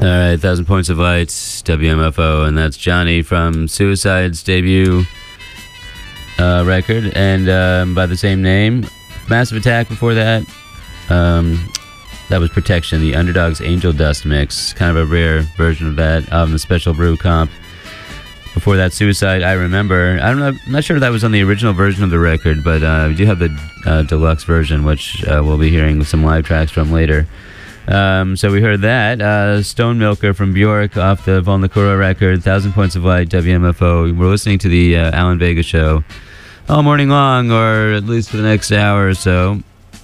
All right, 1,000 Points of Light, WMFO, and that's Johnny from Suicide's debut record, and by the same name. Massive Attack before that. That was Protection, the Underdog's Angel Dust mix, kind of a rare version of that on the Special Brew comp. Before that, Suicide, I Remember. I'm not sure if that was on the original version of the record, but we do have the deluxe version, which we'll be hearing some live tracks from later. So we heard that. Stone Milker from Bjork off the Volnakura record, 1,000 Points of Light, WMFO. We're listening to the Alan Vega show all morning long, or at least for the next hour or so.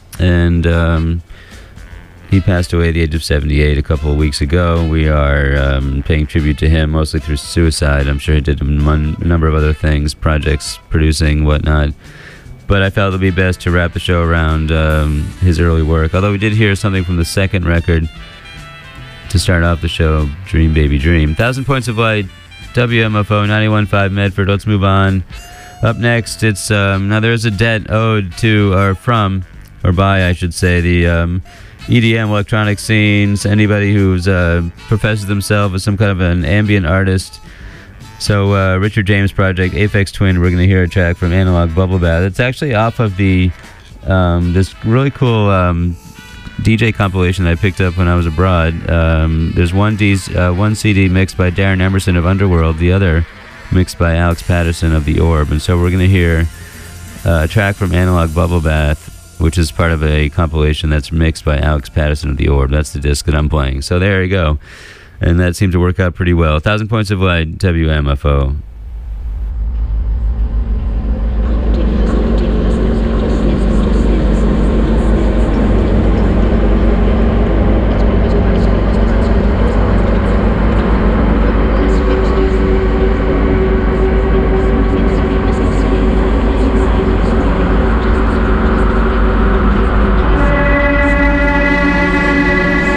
And he passed away at the age of 78 a couple of weeks ago. We are paying tribute to him mostly through Suicide. I'm sure he did a number of other things, projects, producing, whatnot. But I felt it would be best to wrap the show around his early work. Although we did hear something from the second record to start off the show, Dream Baby Dream. 1,000 Points of Light, WMFO, 91.5 Medford. Let's move on. Up next, it's now there's a debt owed to, or from, or by, I should say, the EDM electronic scenes. Anybody who's professes themselves as some kind of an ambient artist. So Richard James Project, Aphex Twin. We're going to hear a track from Analog Bubble Bath. It's actually off of the this really cool DJ compilation that I picked up when I was abroad. There's one CD mixed by Darren Emerson of Underworld, the other mixed by Alex Patterson of The Orb. And so we're going to hear a track from Analog Bubble Bath, which is part of a compilation that's mixed by Alex Patterson of The Orb. That's the disc that I'm playing. So there you go. And that seemed to work out pretty well. 1,000 Points of Light, WMFO.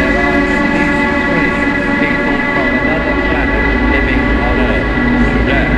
Living on Earth today.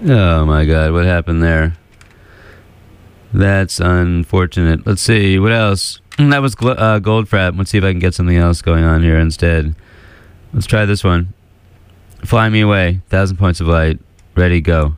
Oh my god, what happened there? That's unfortunate. Let's see, what else? That was Goldfrapp. Let's see if I can get something else going on here instead. Let's try this one. Fly Me Away, 1,000 Points of Light. Ready, go.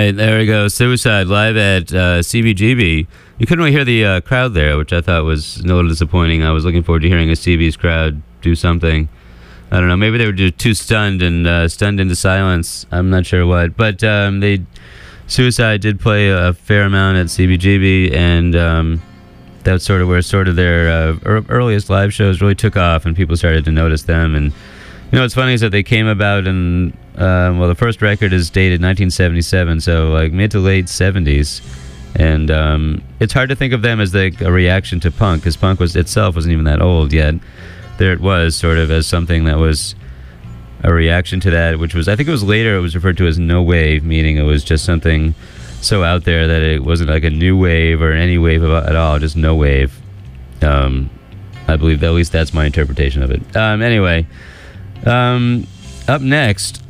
right, there we go. Suicide live at CBGB. You couldn't really hear the crowd there, which I thought was a little disappointing. I was looking forward to hearing a CB's crowd do something. I don't know. Maybe they were just too stunned and stunned into silence. I'm not sure what. But Suicide did play a fair amount at CBGB, and that's sort of where their earliest live shows really took off, and people started to notice them. And what's funny is that they came about in the first record is dated 1977, so like mid to late 70s, and it's hard to think of them as a reaction to punk, because punk itself wasn't even that old yet. There it was, sort of as something that was a reaction to that, which was, I think it was later, it was referred to as no wave, meaning it was just something so out there that it wasn't like a new wave or any wave at all, just no wave. I believe that, at least that's my interpretation of it. Anyway, up next,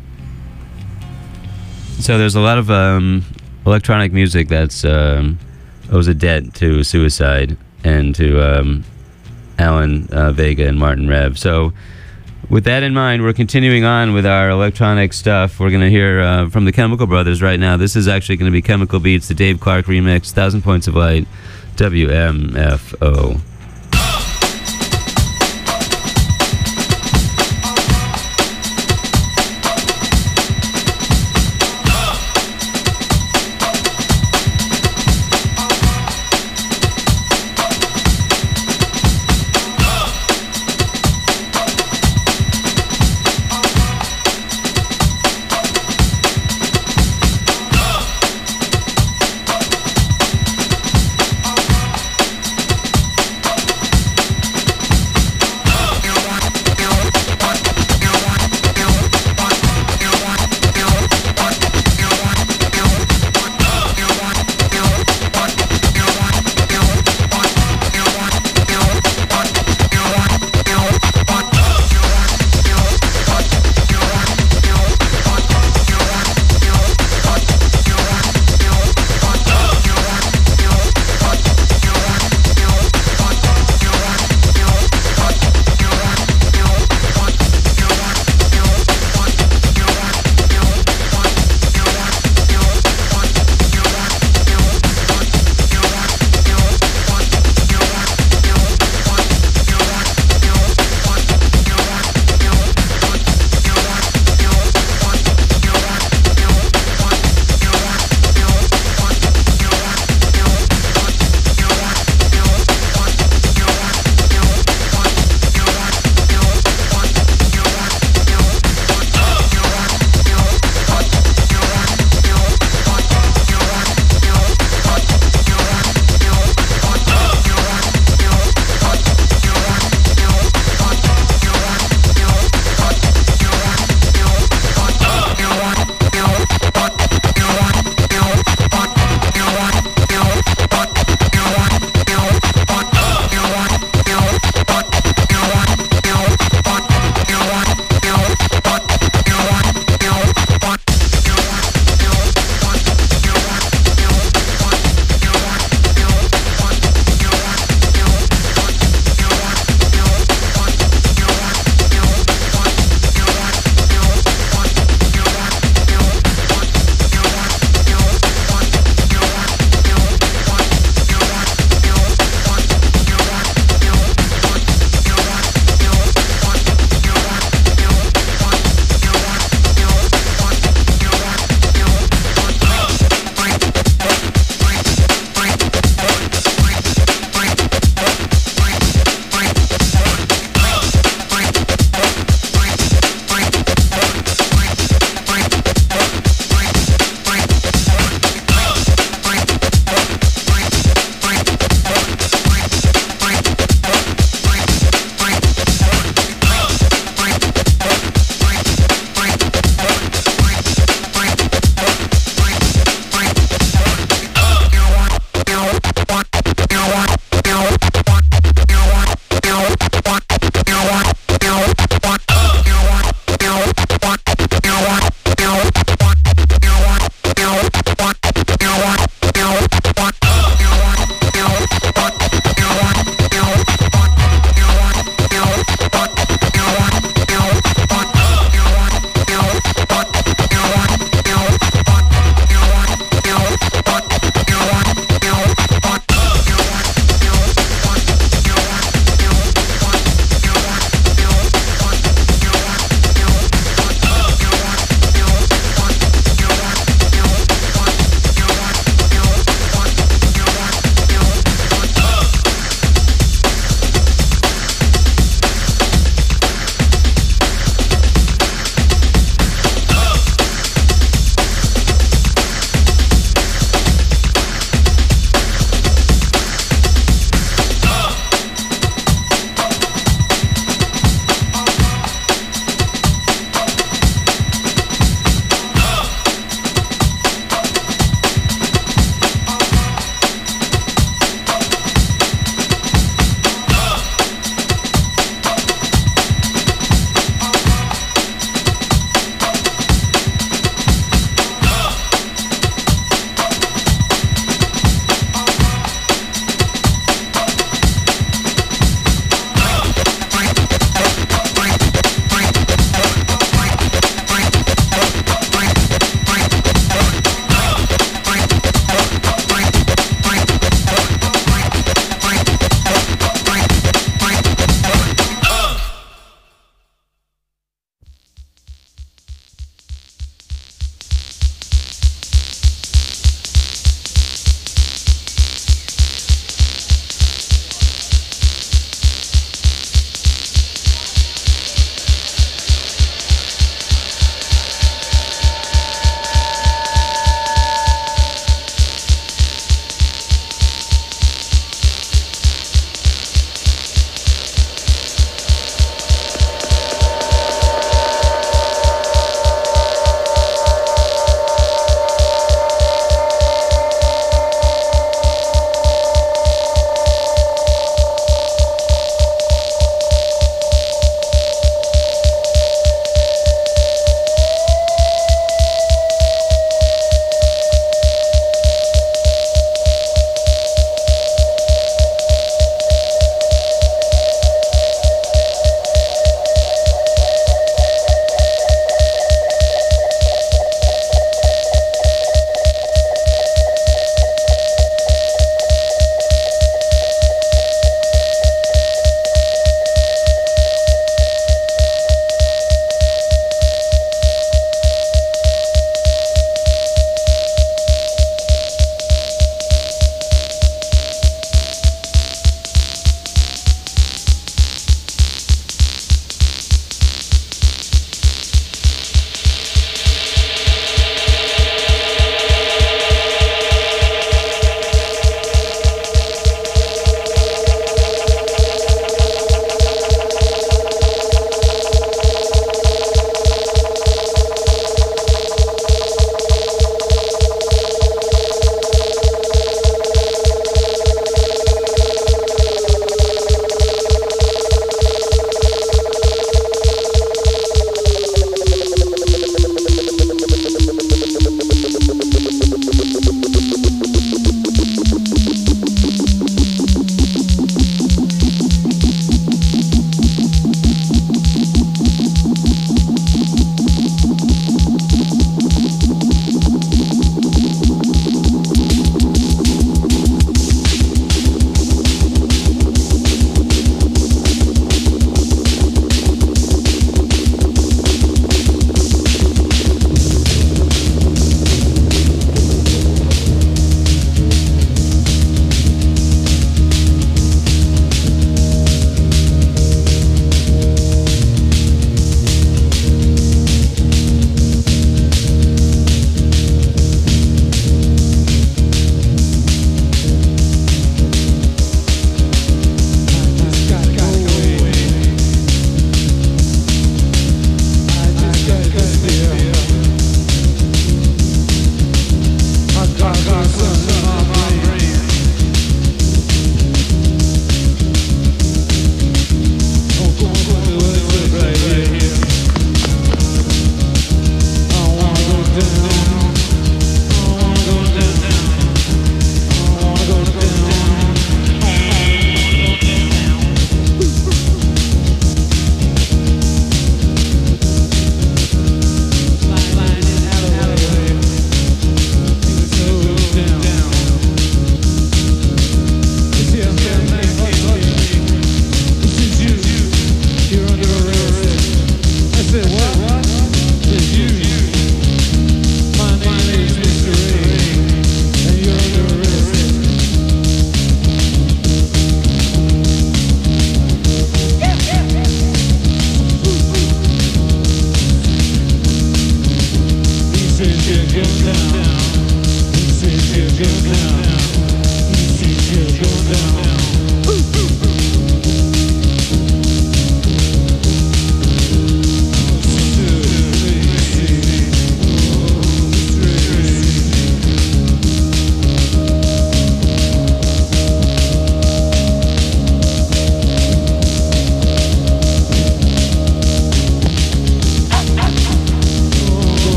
so there's a lot of electronic music that's owes a debt to Suicide and to Alan Vega and Martin Rev. So with that in mind, we're continuing on with our electronic stuff. We're going to hear from the Chemical Brothers right now. This is actually going to be Chemical Beats, the Dave Clark remix, 1,000 Points of Light, WMFO.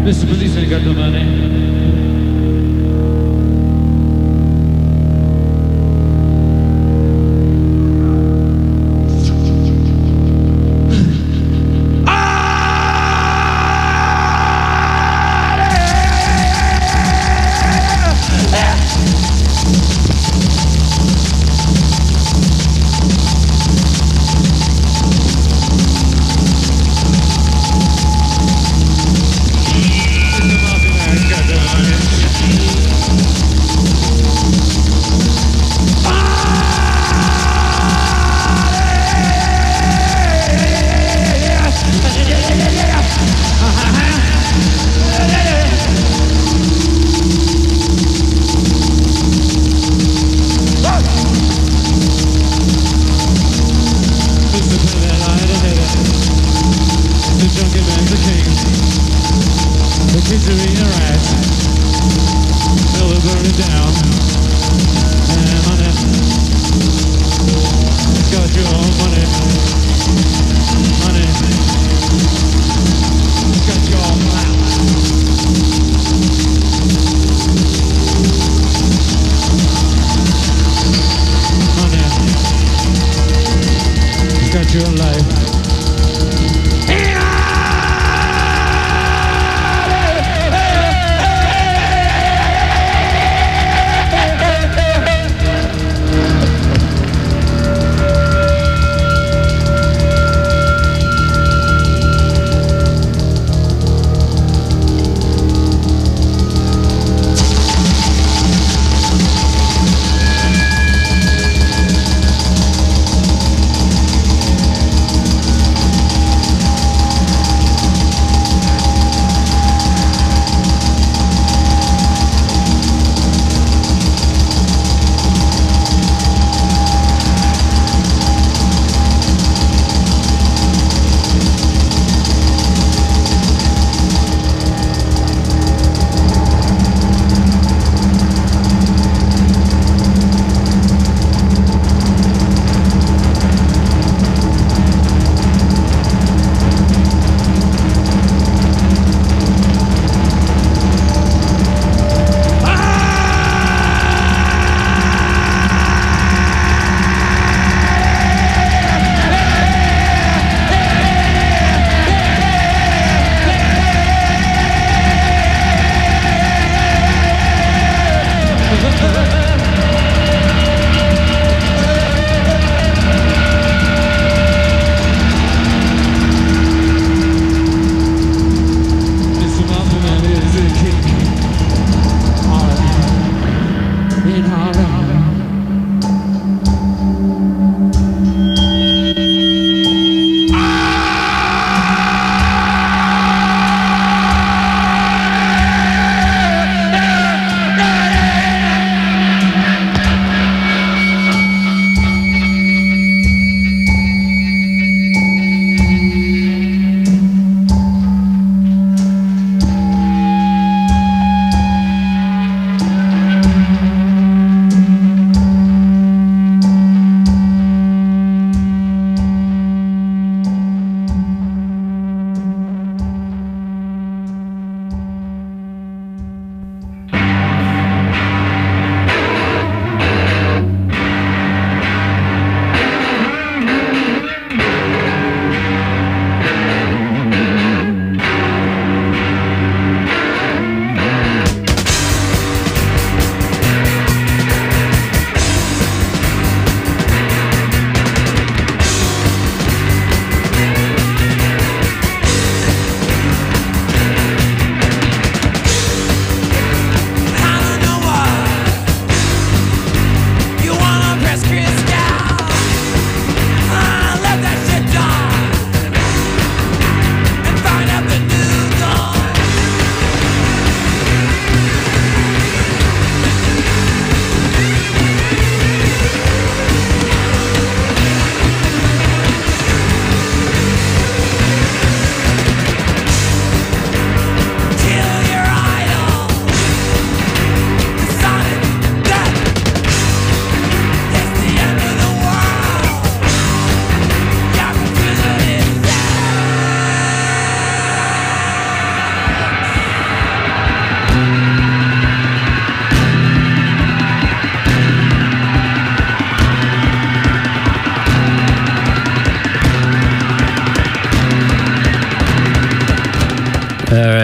Mr. Policeman got the money.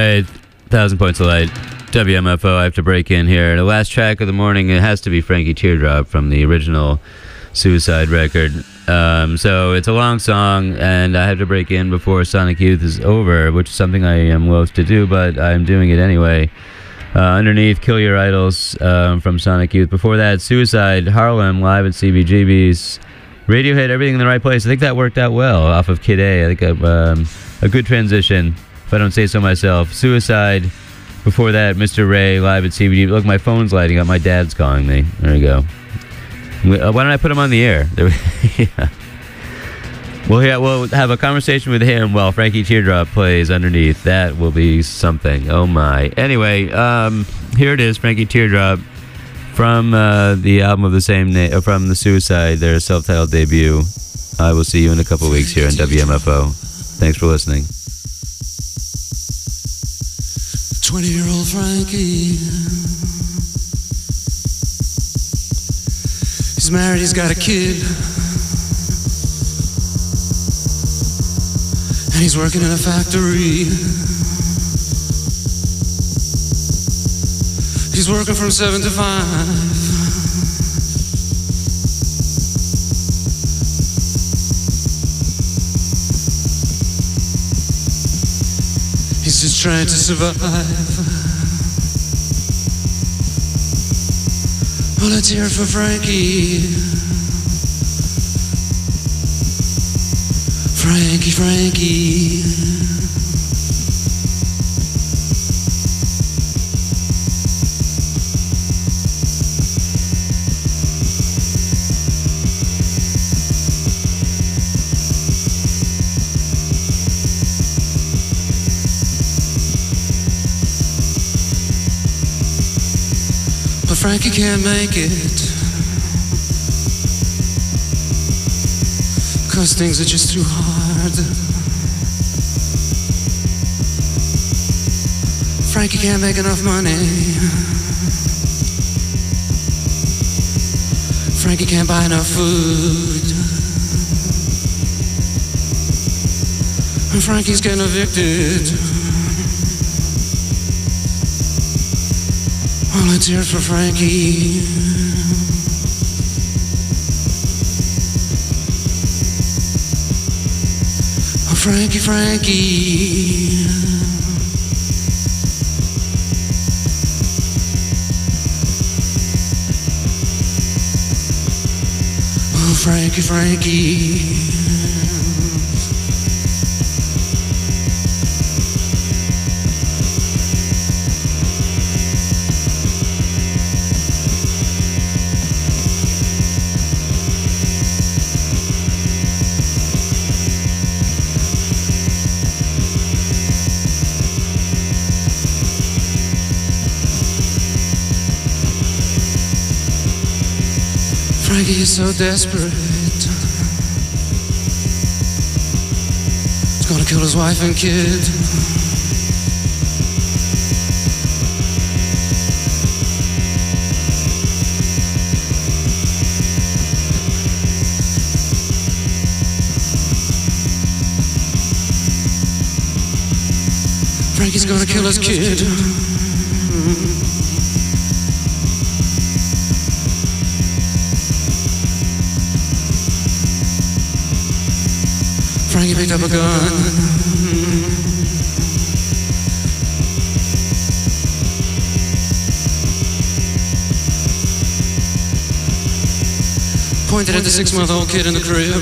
right, 1,000 Points of Light, WMFO. I have to break in here. The last track of the morning, it has to be Frankie Teardrop from the original Suicide record. So it's a long song, and I have to break in before Sonic Youth is over, which is something I am loath to do, but I'm doing it anyway. Underneath, Kill Your Idols from Sonic Youth. Before that, Suicide, Harlem, live at CBGB's. Radiohead, Everything in the Right Place. I think that worked out well off of Kid A. I think a good transition, if I don't say so myself. Suicide. Before that, Mr. Ray, live at CBGB. Look, my phone's lighting up. My dad's calling me. There we go. Why don't I put him on the air? Yeah. We'll have a conversation with him while Frankie Teardrop plays underneath. That will be something. Oh my. Anyway, here it is, Frankie Teardrop from the album of the same name, from the Suicide, their self-titled debut. I will see you in a couple weeks here on WMFO. Thanks for listening. 20-year-old Frankie. He's married, he's got a kid. And he's working in a factory. He's working from 7 to 5. He's just trying to survive. Well, let's hear it for Frankie. Frankie. But Frankie can't make it, 'cause things are just too hard. Frankie can't make enough money. Frankie can't buy enough food. And Frankie's getting evicted. Well, let's hear it for Frankie. Oh, Frankie. Oh, Frankie. Frankie is so desperate. He's gonna kill his wife and kid. Frankie's gonna kill his kid. Frankie picked up a gun. Pointed at the 6-month-old kid in the crib.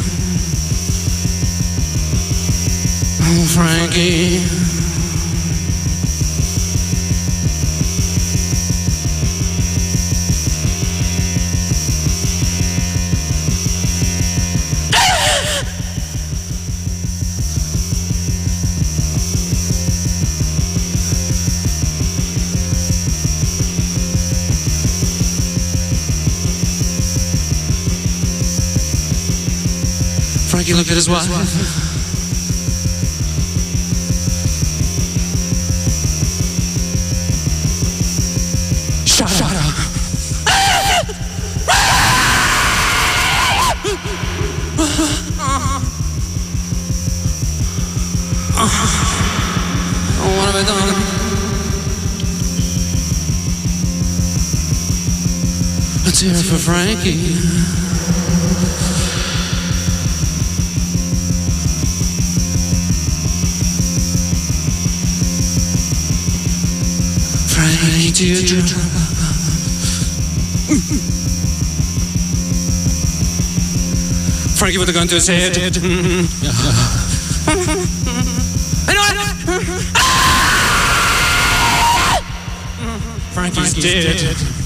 Oh, Frankie. Frankie looked at his wife. Shut up. Oh, what have I done? hear it for Frankie. Frankie Teardrop. Frankie with a gun to his head. I know it! Frankie's dead.